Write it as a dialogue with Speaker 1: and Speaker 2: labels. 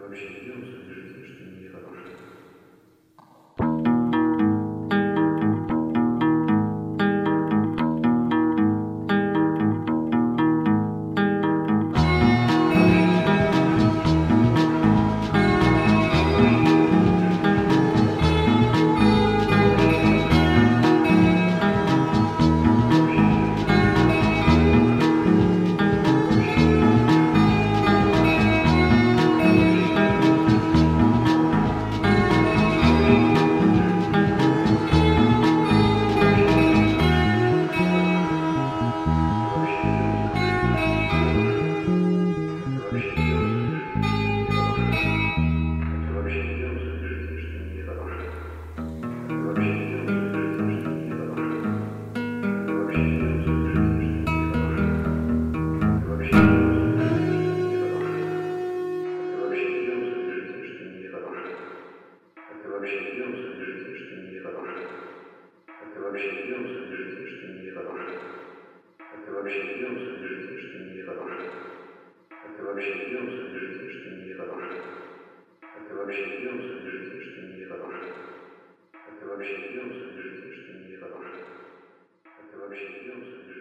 Speaker 1: вообще делал в своей жизни, что нехорошее? Ты вообще делал в своей жизни что нехорошее? Ты вообще делал в своей жизни что нехорошее? Ты вообще делал в своей жизни что нехорошее? Ты вообще делал в своей жизни что нехорошее? Ты вообще делал в своей жизни что нехорошее? Ты вообще делал в своей жизни что нехорошее? Ты вообще делал в своей жизни что нехорошее? Ты вообще делал в своей жизни что нехорошее? Ты вообще делал в своей жизни что нехорошее? Ты вообще делал в своей жизни что нехорошее? Ты вообще делал в своей жизни что нехорошее? Ты вообще делал в своей жизни что нехорошее? Ты вообще делал в своей жизни что нехорошее? Ты вообще делал в своей жизни что нехорошее? Ты вообще делал в своей жизни что нехорошее? Ты вообще делал в своей жизни что нехорошее? Ты вообще делал в своей жизни что нехорошее? Ты вообще делал в своей жизни что нехорошее? Ты вообще делал в своей жизни что нехорошее? Ты вообще делал в своей жизни что нехорошее? Ты вообще делал в своей жизни что нехорошее? Ты вообще делал в своей жизни